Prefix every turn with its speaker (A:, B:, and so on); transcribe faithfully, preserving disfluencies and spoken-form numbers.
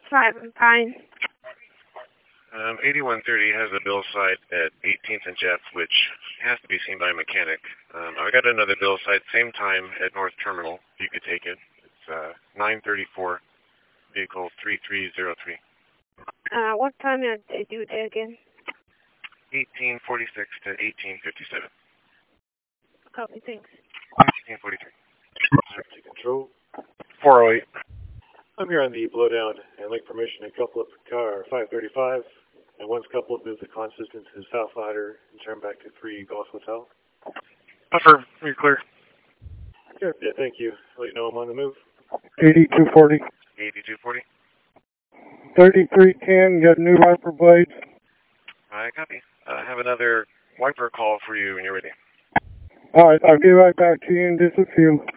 A: five and Pine.
B: Um, eighty-one thirty has a bill site at eighteenth and Jeff, which has to be seen by a mechanic. Um, I got another bill site, same time at North Terminal, if you could take it. It's uh, nine thirty-four, vehicle three three zero three.
A: Uh, what time did they do that again?
B: eighteen forty-six to eighteen fifty-seven.
A: Copy, thanks.
B: eighteen forty-three.
C: To control.
B: four oh eight.
C: I'm here on the blowdown and link permission to couple up car five thirty-five. And once coupled, move the consistent to the South Ladder and turn back to three Golf Hotel.
B: Affirm. You're clear.
C: Sure. Yeah, thank you. Let you know I'm on the move.
D: eighty-two forty.
B: eighty-two forty.
D: thirty-three ten, got new wiper blades.
B: I copy. I uh, have another wiper call for you when you're ready.
D: All right, I'll get right back to you in just a few.